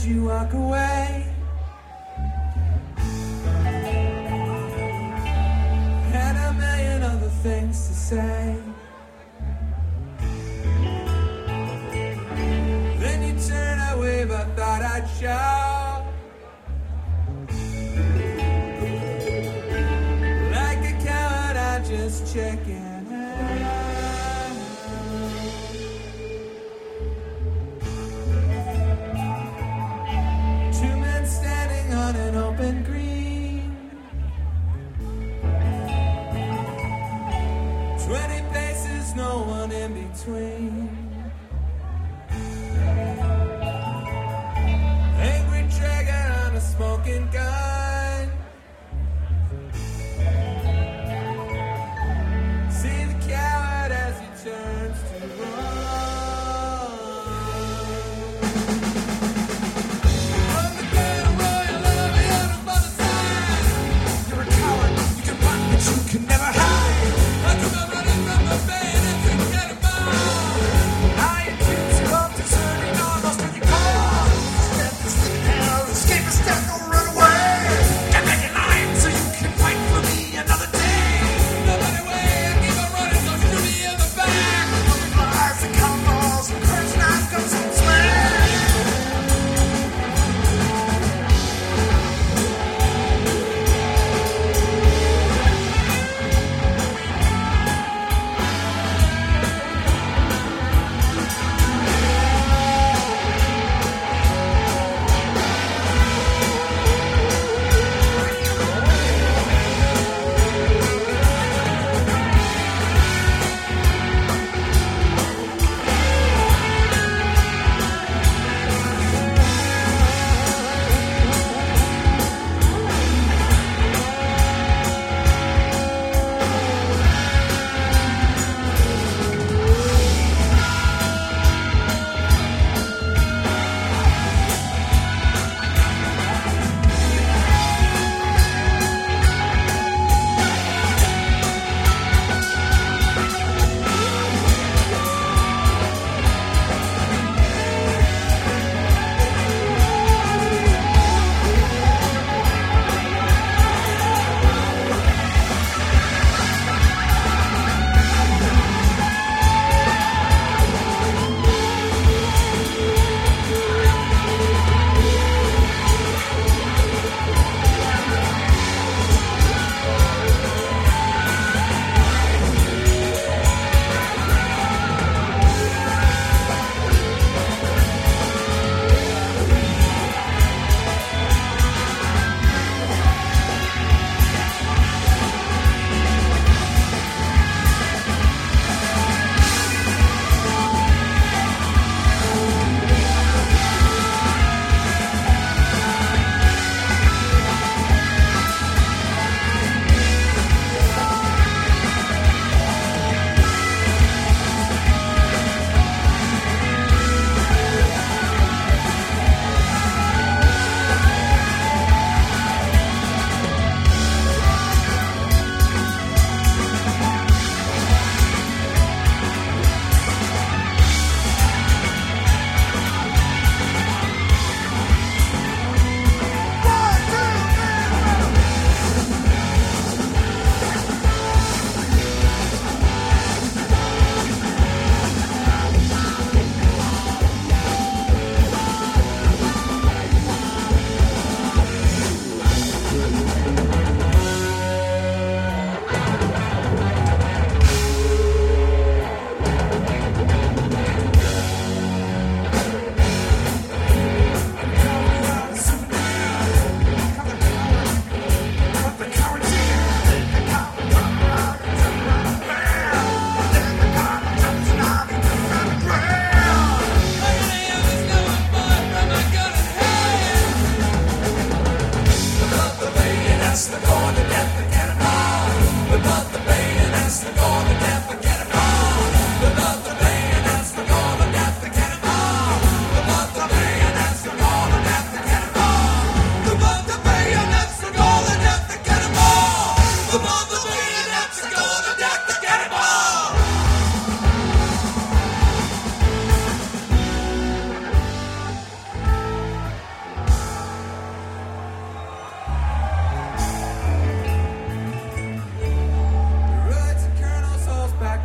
as you walk away. Had a million other things to say. Then you turn away, but thought I'd shout. Like a coward, I just check in. Two men standing on an open green. 20 paces, no one in between. Angry trigger on a smoking gun. See the coward as he turns to run. Run the dead away, you love me on the other side. You're a coward, you can run, but you can never hide. I come up running from the bed and forget about. I accuse you of deserting almost when you call. Step this thing out, escape a step, don't run away.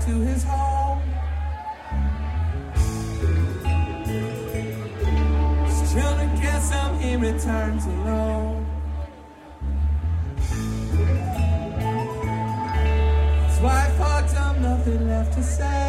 to his home. Still to get some, he returns alone. His wife hugged him, nothing left to say.